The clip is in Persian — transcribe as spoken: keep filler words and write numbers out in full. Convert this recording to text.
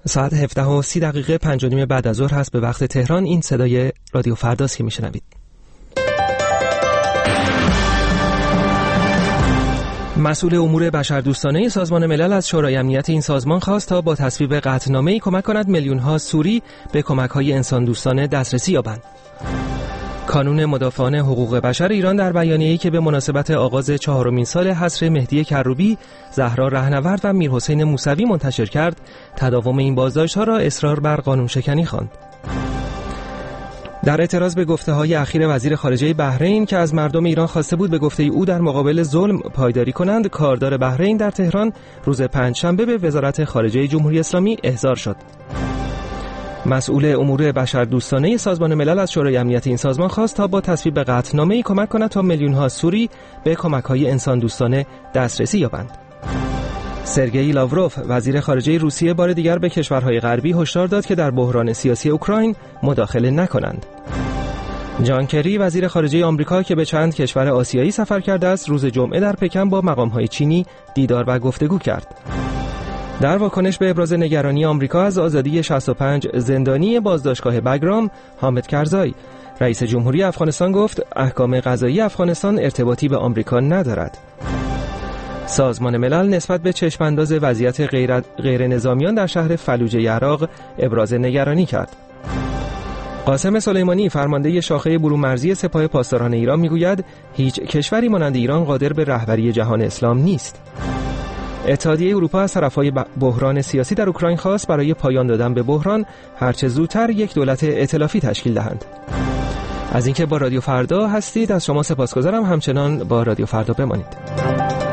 ساعت هفده و سی دقیقه پنج و نیم بعد از ظهر هست به وقت تهران. این صدای رادیو فرداست که میشنوید. مسئول امور بشردوستانه سازمان ملل از شورای امنیت این سازمان خواست تا با تصویب قطعنامه‌ای کمک کند میلیون‌ها سوری به کمک‌های انسان دوستانه دسترسی یابند. کانون مدافعان حقوق بشر ایران در بیانیه‌ای که به مناسبت آغاز چهارمین سال حصر مهدی کروبی، زهرا رهنورد و میرحسین موسوی منتشر کرد، تداوم این بازداشت‌ها را اصرار بر قانون شکنی خواند. در اعتراض به گفته‌های اخیر وزیر خارجه بحرین که از مردم ایران خواسته بود به گفته او در مقابل ظلم پایداری کنند، کاردار بحرین در تهران روز پنجشنبه به وزارت خارجه جمهوری اسلامی احضار شد. مسئول امور بشردوستانه سازمان ملل از شورای امنیت این سازمان خواست تا با تصویب قطعنامه‌ای کمک کند تا میلیون‌ها سوری به کمک‌های انسان دوستانه دسترسی یابند. سرگئی لاوروف وزیر خارجه روسیه بار دیگر به کشورهای غربی هشدار داد که در بحران سیاسی اوکراین مداخله نکنند. جان کری وزیر خارجه آمریکا که به چند کشور آسیایی سفر کرده است، روز جمعه در پکن با مقام‌های چینی دیدار و گفتگو کرد. در واکنش به ابراز نگرانی آمریکا از آزادی شصت و پنج زندانی بازداشتگاه بگرام، حامد کرزای رئیس جمهوری افغانستان گفت احکام قضایی افغانستان ارتباطی به آمریکا ندارد. سازمان ملل نسبت به چشمانداز وضعیت غیر, غیر نظامیان در شهر فلوجه عراق ابراز نگرانی کرد. قاسم سلیمانی فرمانده شاخه برومرزی سپاه پاسداران ایران میگوید هیچ کشوری مانند ایران قادر به رهبری جهان اسلام نیست. اتحادیه اروپا از طرفهای بحران سیاسی در اوکراین خواست برای پایان دادن به بحران هرچه زودتر یک دولت ائتلافی تشکیل دهند. از اینکه با رادیو فردا هستید از شما سپاسگزارم. همچنان با رادیو فردا بمانید.